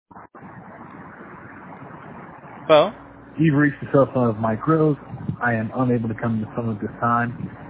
Well, You've reached the cell phone of Mike Rose. I am unable to come to the phone at this time.